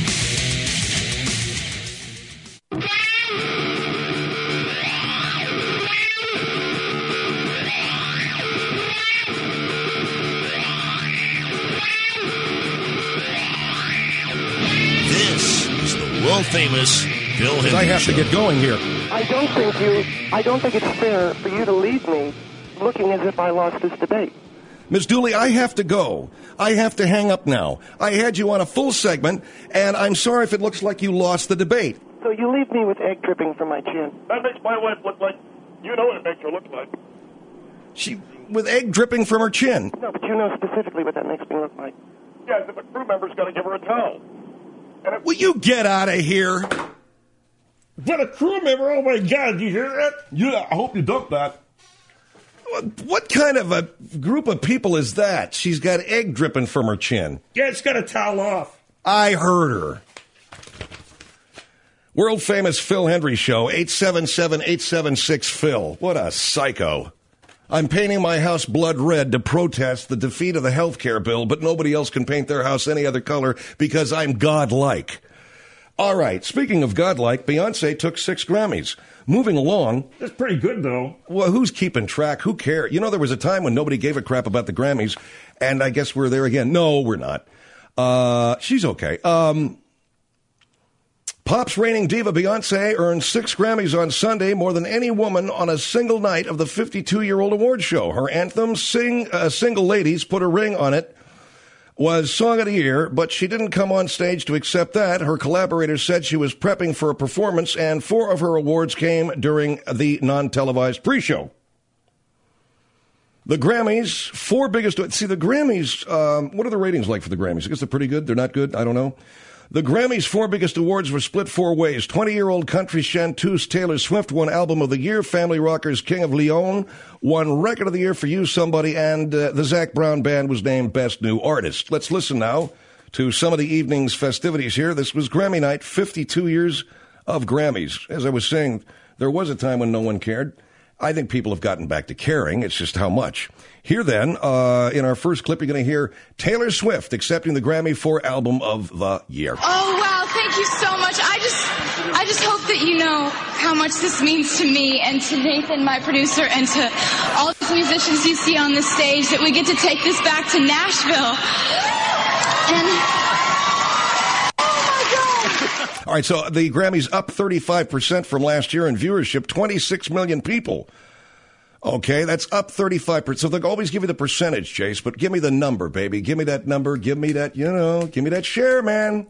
[SPEAKER 1] This is the world famous Phil Hendry
[SPEAKER 7] I have
[SPEAKER 1] Show.
[SPEAKER 7] to get going here.
[SPEAKER 8] I don't think you. I don't think it's fair for you to leave me looking as if I lost this debate.
[SPEAKER 7] Miz Dooley, I have to go. I have to hang up now. I had you on a full segment, and I'm sorry if it looks like you lost the debate.
[SPEAKER 8] So you leave me with egg dripping from my chin.
[SPEAKER 9] That makes my wife look like, you know what it makes her look like.
[SPEAKER 7] She with egg dripping from her chin.
[SPEAKER 8] No, but you know specifically what that makes me look like.
[SPEAKER 9] Yeah, if a crew member's got to give her a towel. And if,
[SPEAKER 7] Will you get out of here?
[SPEAKER 9] but a crew member, oh my God, you hear that?
[SPEAKER 12] Yeah, I hope you dumped that.
[SPEAKER 7] What, what kind of a group of people is that? She's got egg dripping from her chin.
[SPEAKER 9] Yeah, it's got a towel off.
[SPEAKER 7] I heard her. World famous Phil Hendry Show, eight seven seven eight seven six Phil. What a psycho. I'm painting my house blood red to protest the defeat of the health care bill, but nobody else can paint their house any other color because I'm godlike. All right, speaking of godlike, Beyonce took six Grammys. Moving along.
[SPEAKER 9] That's pretty good, though.
[SPEAKER 7] Well, who's keeping track? Who cares? You know, there was a time when nobody gave a crap about the Grammys, and I guess we're there again. No, we're not. Uh, she's okay. Um, Pop's reigning diva Beyonce earned six Grammys on Sunday, more than any woman on a single night of the fifty-two-year-old award show. Her anthem, Sing uh, Single Ladies, Put a Ring on It, was Song of the Year, but she didn't come on stage to accept that. Her collaborators said she was prepping for a performance, and four of her awards came during the non-televised pre-show. The Grammys, four biggest... See, the Grammys, um, what are the ratings like for the Grammys? I guess they're pretty good. They're not good. I don't know. The Grammys' four biggest awards were split four ways. twenty-year-old country chanteuse Taylor Swift won Album of the Year. Family Rockers' King of Leon won Record of the Year for You, Somebody. And uh, the Zac Brown Band was named Best New Artist. Let's listen now to some of the evening's festivities here. This was Grammy night, fifty-two years of Grammys. As I was saying, there was a time when no one cared. I think people have gotten back to caring. It's just how much. Here then, uh, in our first clip, you're going to hear Taylor Swift accepting the Grammy for Album of the Year.
[SPEAKER 13] Oh, wow. Thank you so much. I just, I just hope that you know how much this means to me and to Nathan, my producer, and to all the musicians you see on the stage, that we get to take this back to Nashville. And...
[SPEAKER 7] All right, so the Grammys up thirty-five percent from last year in viewership, twenty-six million people. Okay, that's up thirty-five percent. So they'll always give you the percentage, Chase, but give me the number, baby. Give me that number. Give me that, you know, give me that share, man.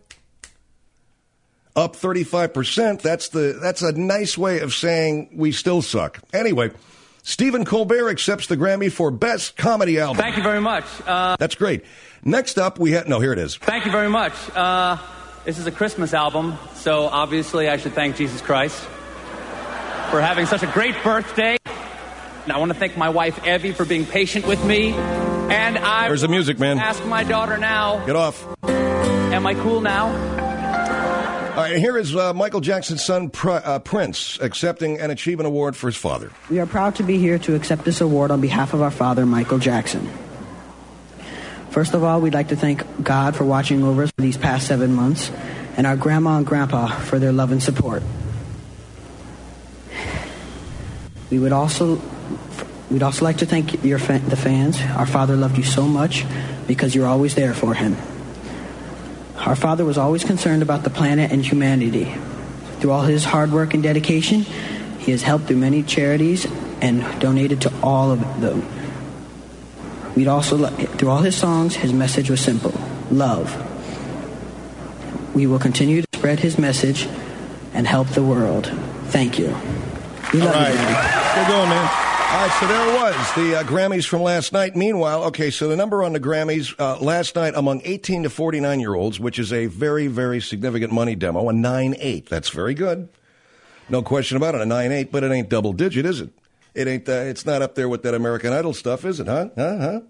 [SPEAKER 7] Up thirty-five percent. That's the that's a nice way of saying we still suck. Anyway, Stephen Colbert accepts the Grammy for Best Comedy Album.
[SPEAKER 14] Thank you very much. Uh,
[SPEAKER 7] That's great. Next up, we had... No, here it is.
[SPEAKER 14] Thank you very much. Uh, this is a Christmas album, so obviously I should thank Jesus Christ for having such a great birthday. And I want to thank my wife, Evie, for being patient with me. And I...
[SPEAKER 7] Where's the music, man?
[SPEAKER 14] Ask my daughter now.
[SPEAKER 7] Get off.
[SPEAKER 14] Am I cool now?
[SPEAKER 7] All right, here is uh, Michael Jackson's son, Pr- uh, Prince, accepting an achievement award for his father.
[SPEAKER 15] We are proud to be here to accept this award on behalf of our father, Michael Jackson. First of all, we'd like to thank God for watching over us for these past seven months, and our grandma and grandpa for their love and support. We would also, we'd also like to thank your fa- the fans. Our father loved you so much because you're always there for him. Our father was always concerned about the planet and humanity. Through all his hard work and dedication, he has helped through many charities and donated to all of them. We'd also, through all his songs, his message was simple: love. We will continue to spread his message and help the world. Thank you. We love
[SPEAKER 7] all right.
[SPEAKER 15] you, Daddy.
[SPEAKER 7] Good going, man. All right, so there it was, the uh, Grammys from last night. Meanwhile, okay, so the number on the Grammys uh, last night among eighteen to forty-nine-year-olds, which is a very, very significant money demo, a nine eight. That's very good. No question about it, a nine eight, but it ain't double-digit, is it? It ain't. Uh, it's not up there with that American Idol stuff, is it, huh? Huh? Huh?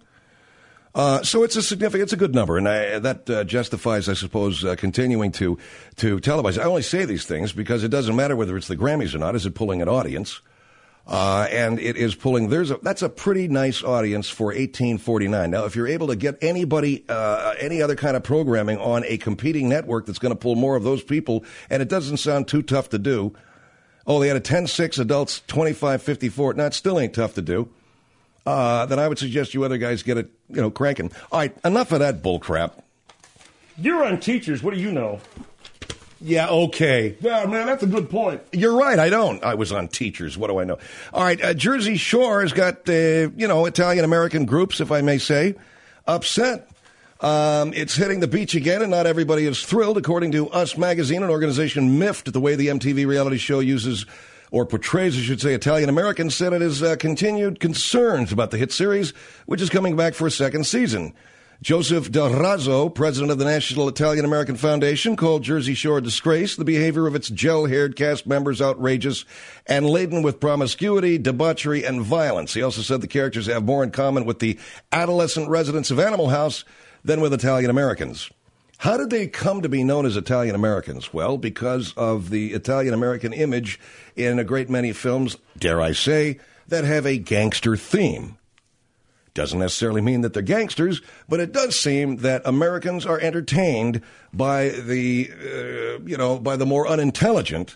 [SPEAKER 7] Uh, so it's a significant, it's a good number, and I, that uh, justifies, I suppose, uh, continuing to to televise. I only say these things because it doesn't matter whether it's the Grammys or not. Is it pulling an audience? Uh, and it is pulling, there's a, that's a pretty nice audience for eighteen forty-nine. Now, if you're able to get anybody, uh, any other kind of programming on a competing network that's going to pull more of those people, and it doesn't sound too tough to do. Oh, they had a ten six adults, twenty-five fifty-four. Now, it still ain't tough to do. Uh, then I would suggest you other guys get it, you know, cranking. All right, enough of that bull crap.
[SPEAKER 12] You're on Teachers. What do you know?
[SPEAKER 7] Yeah, okay.
[SPEAKER 12] Yeah, man, that's a good point.
[SPEAKER 7] You're right, I don't. I was on Teachers. What do I know? All right, uh, Jersey Shore has got, uh, you know, Italian-American groups, if I may say, upset. Um, it's hitting the beach again, and not everybody is thrilled. According to Us Magazine, an organization miffed the way the M T V reality show uses, or portrays, I should say, Italian-Americans, said it has uh, continued concerns about the hit series, which is coming back for a second season. Joseph Del Razzo, president of the National Italian-American Foundation, called Jersey Shore a disgrace. The behavior of its gel-haired cast members outrageous and laden with promiscuity, debauchery, and violence. He also said the characters have more in common with the adolescent residents of Animal House than with Italian-Americans. How did they come to be known as Italian-Americans? Well, because of the Italian-American image in a great many films, dare I say, that have a gangster theme. Doesn't necessarily mean that they're gangsters, but it does seem that Americans are entertained by the, uh, you know, by the more unintelligent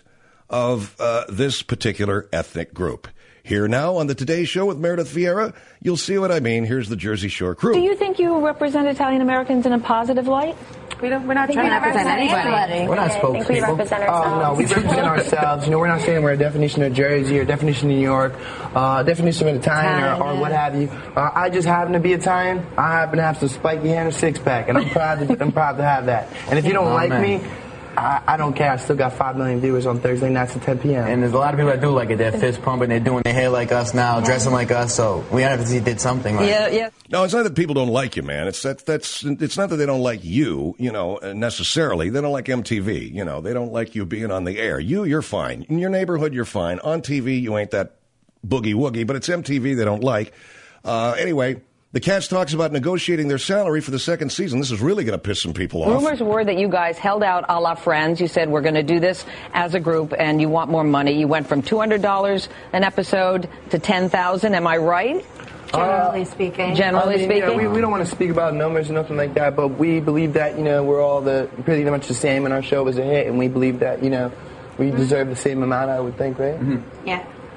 [SPEAKER 7] of uh, this particular ethnic group. Here now on the Today Show with Meredith Vieira, you'll see what I mean. Here's the Jersey Shore crew.
[SPEAKER 4] Do you think you represent Italian Americans in a positive light?
[SPEAKER 16] We don't, we're not trying to represent anybody.
[SPEAKER 17] We're not spokespeople.
[SPEAKER 4] We represent ourselves.
[SPEAKER 17] Oh, no, we represent ourselves. You know, we're not saying we're a definition of Jersey or definition of New York, uh, definition of Italian, Italian. Or, or what have you. Uh, I just happen to be Italian. I happen to have some spiky hair and a six pack, and I'm proud to I'm proud to have that. And if you don't oh, like man. me, I, I don't care. I still got five million viewers on Thursday nights at ten p.m.
[SPEAKER 18] And there's a lot of people that do like it. They're fist pumping. They're doing their hair like us now, dressing like us. So we obviously did something. Right?
[SPEAKER 16] Yeah, yeah.
[SPEAKER 7] No, it's not that people don't like you, man. It's that that's it's not that they don't like you, you know, necessarily. They don't like M T V. You know, they don't like you being on the air. You, you're fine. In your neighborhood, you're fine. On T V, you ain't that boogie woogie. But it's M T V they don't like. Uh, anyway. The cast talks about negotiating their salary for the second season. This is really going to piss some people off.
[SPEAKER 19] Rumors were that you guys held out a la Friends. You said, we're going to do this as a group, and you want more money. You went from two hundred dollars an episode to ten thousand dollars. Am I right?
[SPEAKER 16] Generally uh, speaking.
[SPEAKER 19] Generally
[SPEAKER 17] I mean,
[SPEAKER 19] speaking?
[SPEAKER 17] You know, we, we don't want to speak about numbers or nothing like that, but we believe that, you know, we're all the pretty much the same, and our show was a hit, and we believe that, you know, we deserve the same amount, I would think, right?
[SPEAKER 16] Mm-hmm. Yeah.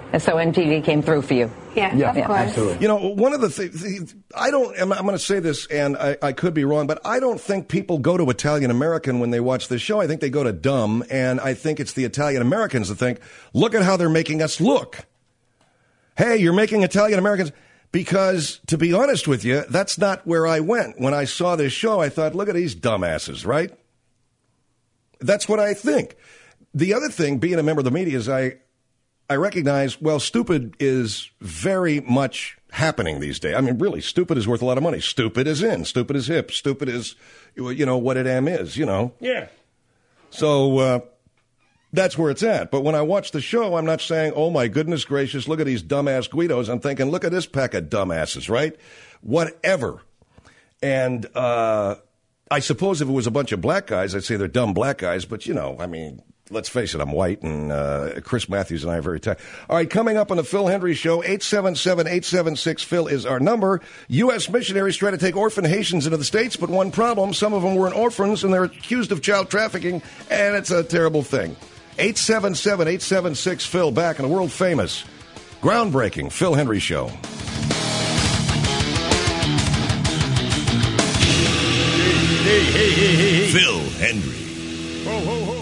[SPEAKER 19] And so M T V came through for you.
[SPEAKER 16] Yeah,
[SPEAKER 18] Yeah,
[SPEAKER 16] of
[SPEAKER 18] yeah,
[SPEAKER 16] course.
[SPEAKER 18] absolutely.
[SPEAKER 7] You know, one of the things, I don't, I'm, I'm going to say this, and I, I could be wrong, but I don't think people go to Italian American when they watch this show. I think they go to Dumb, and I think it's the Italian Americans that think, look at how they're making us look. Hey, you're making Italian Americans. Because, to be honest with you, that's not where I went. When I saw this show, I thought, look at these dumbasses, right? That's what I think. The other thing, being a member of the media, is I, I recognize, well, stupid is very much happening these days. I mean, really, stupid is worth a lot of money. Stupid is in. Stupid is hip. Stupid is, you know, what it am is, you know.
[SPEAKER 12] Yeah.
[SPEAKER 7] So, uh, that's where it's at. But when I watch the show, I'm not saying, oh, my goodness gracious, look at these dumbass Guidos. I'm thinking, look at this pack of dumbasses, right? Whatever. And uh, I suppose if it was a bunch of black guys, I'd say they're dumb black guys. But, you know, I mean, let's face it, I'm white, and uh, Chris Matthews and I are very tight. All right, coming up on the Phil Hendry Show, eight seven seven, eight seven six, Phil is our number. U S missionaries try to take orphan Haitians into the States, but one problem, some of them weren't orphans, and they're accused of child trafficking, and it's a terrible thing. eight seven seven, eight seven six, Phil, back in the world-famous, groundbreaking Phil Hendry Show.
[SPEAKER 1] Phil Hendry.
[SPEAKER 12] Ho, ho, ho.